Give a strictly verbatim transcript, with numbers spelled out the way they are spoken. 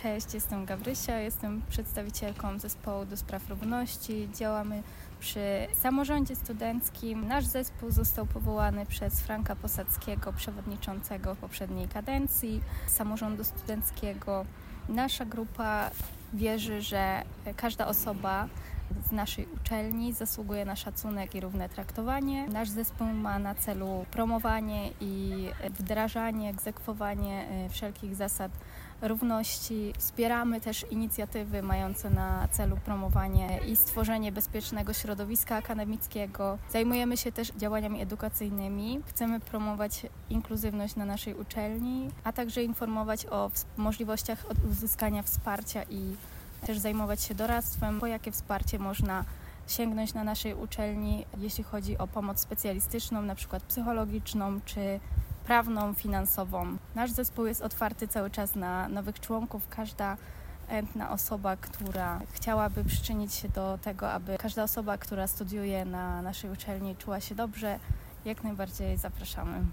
Cześć, jestem Gabrysia, jestem przedstawicielką zespołu do spraw równości. Działamy przy samorządzie studenckim. Nasz zespół został powołany przez Franka Posadzkiego, przewodniczącego poprzedniej kadencji samorządu studenckiego. Nasza grupa wierzy, że każda osoba z naszej uczelni zasługuje na szacunek i równe traktowanie. Nasz zespół ma na celu promowanie i wdrażanie, egzekwowanie wszelkich zasad równości. Wspieramy też inicjatywy mające na celu promowanie i stworzenie bezpiecznego środowiska akademickiego. Zajmujemy się też działaniami edukacyjnymi. Chcemy promować inkluzywność na naszej uczelni, a także informować o możliwościach uzyskania wsparcia i też zajmować się doradztwem, po jakie wsparcie można sięgnąć na naszej uczelni, jeśli chodzi o pomoc specjalistyczną, na przykład psychologiczną czy prawną, finansową. Nasz zespół jest otwarty cały czas na nowych członków. Każda chętna osoba, która chciałaby przyczynić się do tego, aby każda osoba, która studiuje na naszej uczelni, czuła się dobrze, jak najbardziej zapraszamy.